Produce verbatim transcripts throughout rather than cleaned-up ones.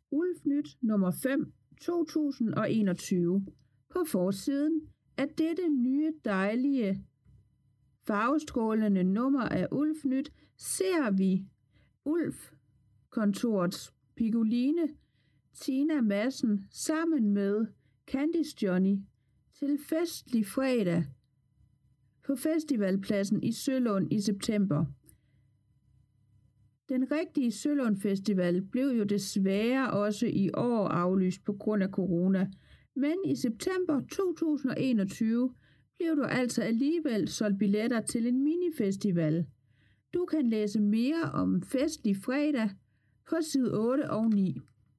Ulfnyt nummer fem to tusind og enogtyve. På forsiden af dette nye dejlige farvestrålende nummer af Ulfnyt ser vi Ulf-kontorets Piccoline Tina Madsen sammen med Candice Johnny til festlig fredag på festivalpladsen i Sølund i september. Den rigtige Sølund Festival blev jo desværre også i år aflyst på grund af corona, men i september to tusind og enogtyve blev du altså alligevel solgt billetter til en minifestival. Du kan læse mere om festlig fredag på side otte og ni.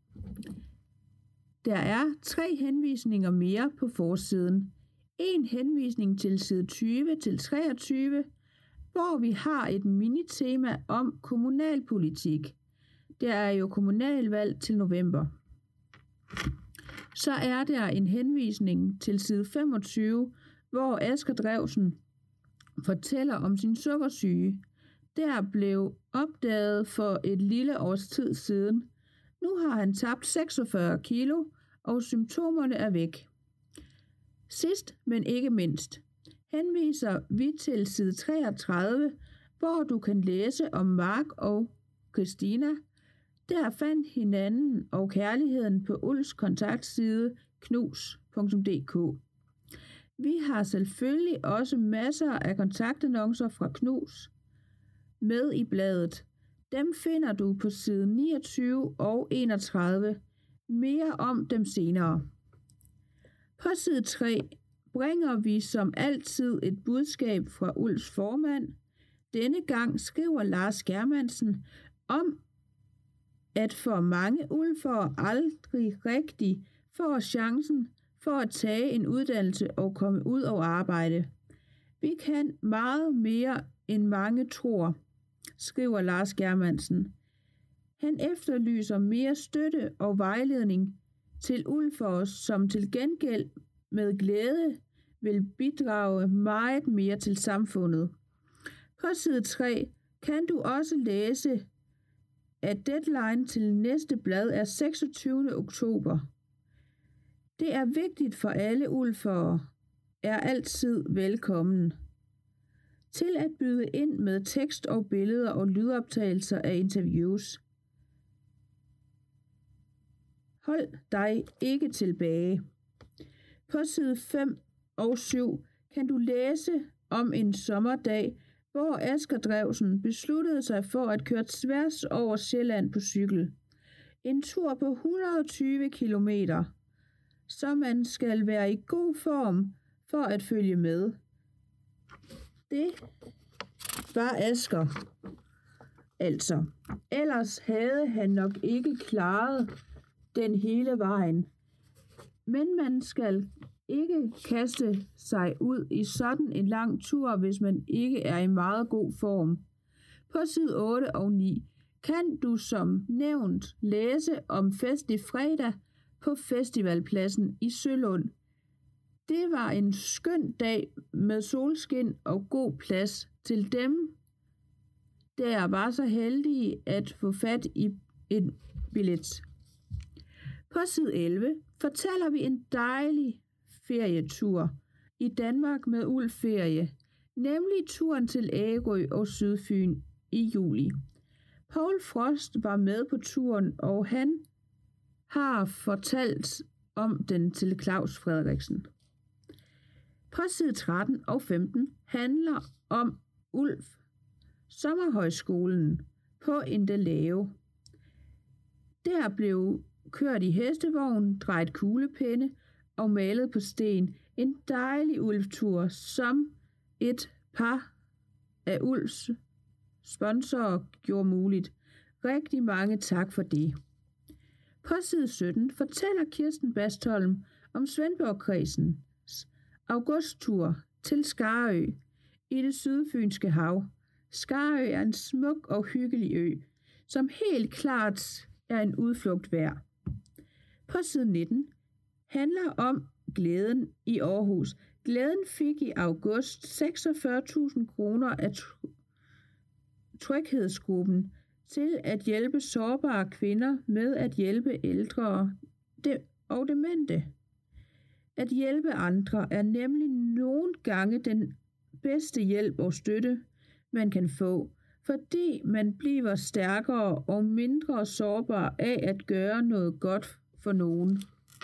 Der er tre henvisninger mere på forsiden. En henvisning til side tyve til treogtyve, hvor vi har et minitema om kommunalpolitik. Der er jo kommunalvalg til november. Så er der en henvisning til side femogtyve, hvor Asger Drewsen fortæller om sin sukkersyge. Der blev opdaget for et lille års tid siden. Nu har han tabt seksogfyrre kilo, og symptomerne er væk. Sidst, men ikke mindst, henviser vi til side treogtredive, hvor du kan læse om Mark og Christina, der fandt hinanden og kærligheden på Ulfs kontaktside knus punktum d k. Vi har selvfølgelig også masser af kontaktannoncer fra Knus med i bladet. Dem finder du på side niogtyve og enogtredive. Mere om dem senere. På side tre bringer vi som altid et budskab fra Ulfs formand. Denne gang skriver Lars Germansen om, at for mange ulfere aldrig rigtig får chancen for at tage en uddannelse og komme ud og arbejde. Vi kan meget mere end mange tror, skriver Lars Germansen. Han efterlyser mere støtte og vejledning til ulfere, som til gengæld med glæde vil bidrage meget mere til samfundet. På side tre kan du også læse, at deadline til næste blad er seksogtyvende oktober. Det er vigtigt for alle ulfere, er altid velkommen til at byde ind med tekst og billeder og lydoptagelser af interviews. Hold dig ikke tilbage. På side fem og syv kan du læse om en sommerdag, hvor Asger Drewsen besluttede sig for at køre tværs over Sjælland på cykel. En tur på et hundrede og tyve kilometer, så man skal være i god form for at følge med. Det var Asger. Altså, ellers havde han nok ikke klaret den hele vejen. Men man skal ikke kaste sig ud i sådan en lang tur, hvis man ikke er i meget god form. På side otte og ni kan du som nævnt læse om festlig fredag på festivalpladsen i Sølund. Det var en skøn dag med solskin og god plads til dem, der var så heldige at få fat i en billet. På side elleve fortæller vi en dejlig ferietur i Danmark med Ulf-ferie, nemlig turen til Ærø og Sydfyn i juli. Poul Frost var med på turen, og han har fortalt om den til Claus Frederiksen. På side tretten og femten handler om Ulf Sommerhøjskolen på Indelave. Der blev kørt i hestevogn, drejet kuglepenne og malet på sten. En dejlig Ulf-tur, som et par af Ulfs sponsorer gjorde muligt. Rigtig mange tak for det. På side sytten fortæller Kirsten Bastholm om Svendborg-kredsens augusttur til Skarø i det sydfynske hav. Skarø er en smuk og hyggelig ø, som helt klart er en udflugt værd. På side nitten handler om glæden i Aarhus. Glæden fik i august seksogfyrre tusind kroner af tryghedsgruppen til at hjælpe sårbare kvinder med at hjælpe ældre og demente. At hjælpe andre er nemlig nogle gange den bedste hjælp og støtte, man kan få, fordi man bliver stærkere og mindre sårbar af at gøre noget godt for nogen.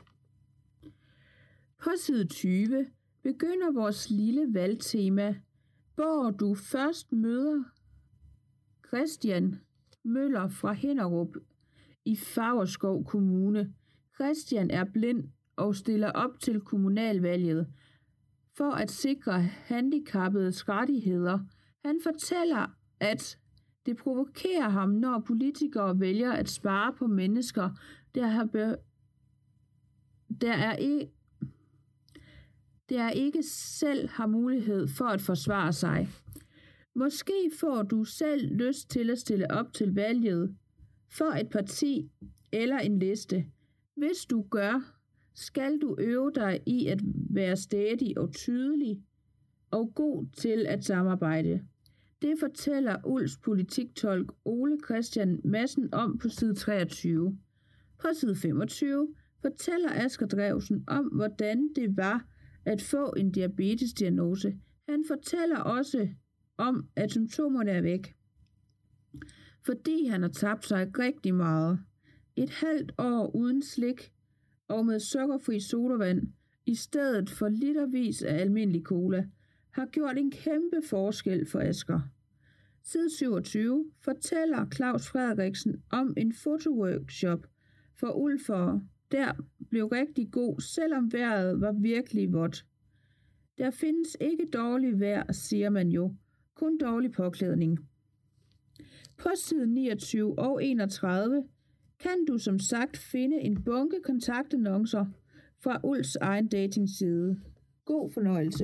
På side tyve begynder vores lille valgtema, hvor du først møder Christian Møller fra Hinnerup i Favrskov Kommune. Christian er blind og stiller op til kommunalvalget for at sikre handicappedes rettigheder. Han fortæller, at det provokerer ham, når politikere vælger at spare på mennesker, der, har be- der, er, ikke, der ikke selv har mulighed for at forsvare sig. Måske får du selv lyst til at stille op til valget for et parti eller en liste. Hvis du gør, skal du øve dig i at være stædig og tydelig og god til at samarbejde. Det fortæller Ulfs politiktolk Ole Christian Madsen om på side treogtyve. På side femogtyve fortæller Asger Drewsen om, hvordan det var at få en diabetesdiagnose. Han fortæller også om, at symptomerne er væk, fordi han har tabt sig rigtig meget. Et halvt år uden slik og med sukkerfri sodavand i stedet for litervis af almindelig cola har gjort en kæmpe forskel for Asger. Side syvogtyve fortæller Claus Frederiksen om en fotoworkshop for ulfere, der blev rigtig god, selvom vejret var virkelig vådt. Der findes ikke dårlig vejr, siger man jo, kun dårlig påklædning. På side niogtyve og enogtredive kan du som sagt finde en bunke kontaktannoncer fra Ulfs egen datingside. God fornøjelse.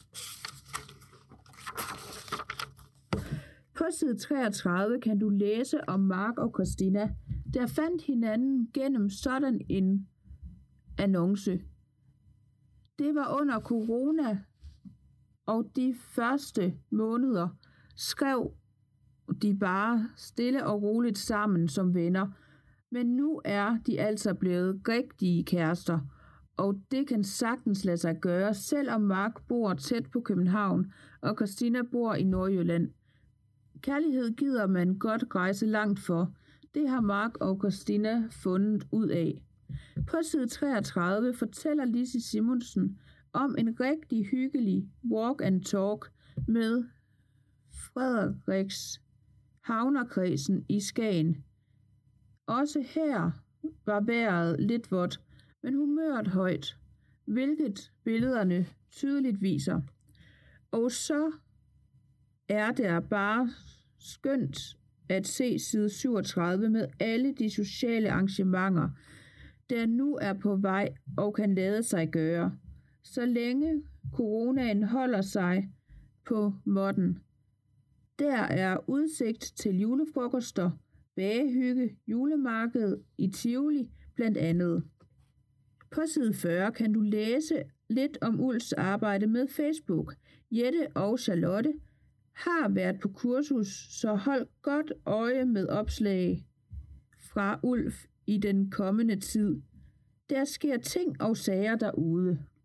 På side treogtredive kan du læse om Mark og Christina, der fandt hinanden gennem sådan en annonce. Det var under corona, og de første måneder skrev de bare stille og roligt sammen som venner. Men nu er de altså blevet rigtige kærester, og det kan sagtens lade sig gøre, selvom Mark bor tæt på København, og Christina bor i Nordjylland. Kærlighed gider man godt rejse langt for. Det har Mark og Christina fundet ud af. På side treogtredive fortæller Lizzie Simonsen om en rigtig hyggelig walk and talk med Frederiks Havnerkredsen i Skagen. Også her var vejret lidt vådt, men humøret højt, hvilket billederne tydeligt viser. Og så er der bare skønt at se side syvogtredive med alle de sociale arrangementer, der nu er på vej og kan lade sig gøre, så længe coronaen holder sig på måtten. Der er udsigt til julefrokoster, bagehygge, julemarked i Tivoli blandt andet. På side fyrre kan du læse lidt om Ulfs arbejde med Facebook. Jette og Charlotte har været på kursus, så hold godt øje med opslag fra Ulf i den kommende tid. Der sker ting og sager derude.